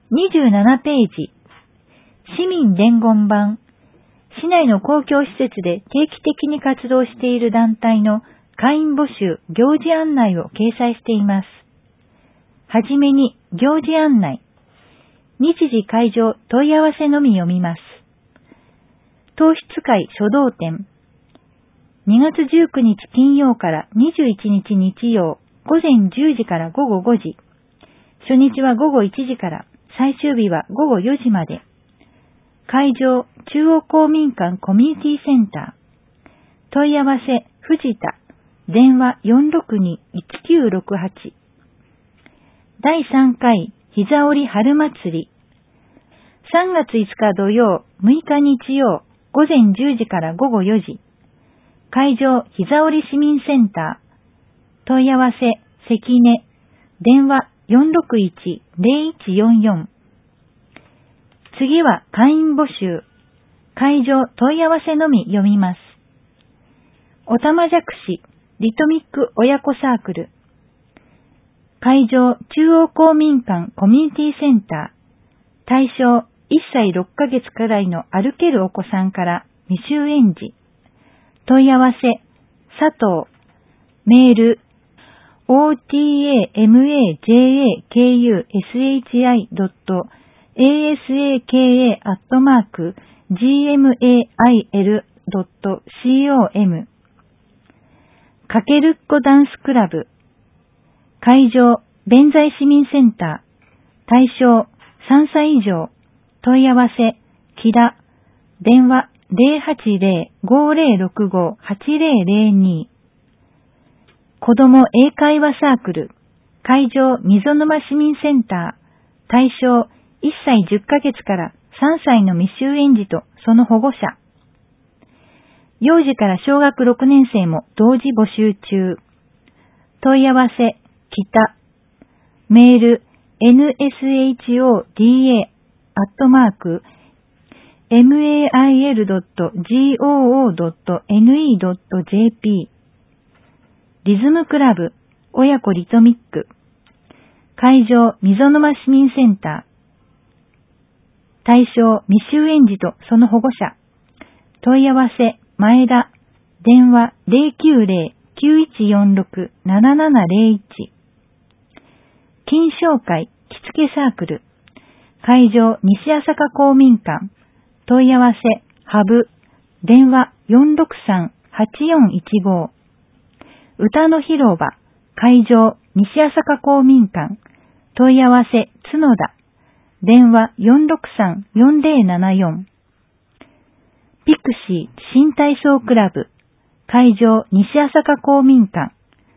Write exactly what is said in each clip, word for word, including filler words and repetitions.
にじゅうななページ、市民伝言板、市内の公共施設で定期的に活動している団体の会員募集、行事案内を掲載しています。はじめに、行事案内。日時会場問い合わせのみ読みます。糖質会書道展。にがつじゅうくにち金曜からにじゅういちにち日曜、午前じゅうじから午後ごじ。初日は午後いちじから、最終日は午後よじまで。会場、中央公民館コミュニティセンター。問い合わせ、藤田。電話 よんろくに いちきゅうろくはち。だいさんかい、膝折春祭り。さんがついつか土曜、むいか日曜、午前じゅうじから午後よじ。会場、膝折市民センター。問い合わせ、関根。電話 よんろくいち ぜろいちよんよん。次は会員募集。会場問い合わせのみ読みます。おたまじゃくし、リトミック親子サークル。会場中央公民館コミュニティセンター。対象いっさいろっかげつくらいの歩けるお子さんから未就園児。問い合わせ、佐藤。メール、オーティーエーエムエージェーエーケーユーエスエイチアイドットエーエスエーケーエーアットマークジーエムエーアイエルドットコム。かけるっこダンスクラブ。会場、弁財市民センター。対象、さんさい以上。問い合わせ、木田。電話、ぜろはちぜろ ごぜろろくご はちぜろぜろに。子ども英会話サークル。会場、溝沼市民センター。対象、いっさいじゅっかげつからさんさいの未就園児とその保護者。幼児から小学ろくねん生も同時募集中。問い合わせ、北。メール、エヌエスエイチオーディーエー アットマーク、マイルドットゴードットネット ジェーピー。リズムクラブ、親子リトミック。会場、溝沼市民センター。対象、未就園児とその保護者。問い合わせ、前田。電話、ぜろきゅうぜろ きゅういちよんろく ななななぜろいち。金賞会、着付けサークル。会場、西朝霞公民館。問い合わせ、ハブ。電話、よんろくさん はちよんいちご。歌の広場。会場、西朝霞公民館。問い合わせ、角田。電話、よんろくさん よんぜろななよん。ピクシー新体操クラブ。会場、西朝霞公民館。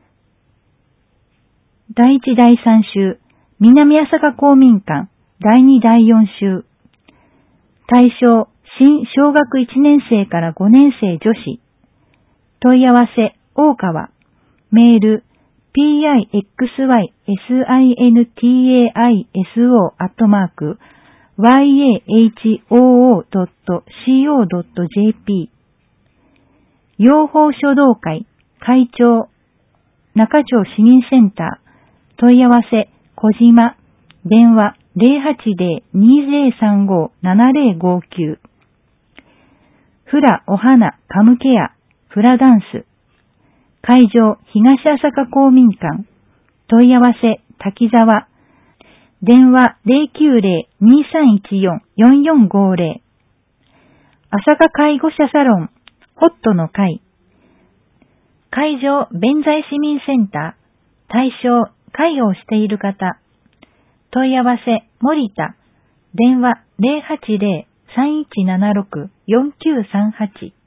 だいいちだいさん週、南朝霞公民館。だいにだいよん週。対象、新小学いちねん生からごねん生女子。問い合わせ、大川。メール、ピーアイエックスワイエスアイエヌティーエーアイエスオー アットマーク、ワイエーエイチオーオードットシーオードットジェーピー。養蜂書道会、会長、中町市民センター。問い合わせ、小島。電話、ぜろはちぜろ にぜろさんご ななぜろごきゅう。フラお花カムケアフラダンス。会場、東朝霞公民館。問い合わせ、滝沢。電話、ぜろきゅうぜろ にさんいちよん よんよんごぜろ。朝霞介護者サロン、ホットの会。会場、弁財市民センター。対象、介護をしている方。問い合わせ、森田。電話、ぜろはちぜろ さんいちななろく よんきゅうさんはち。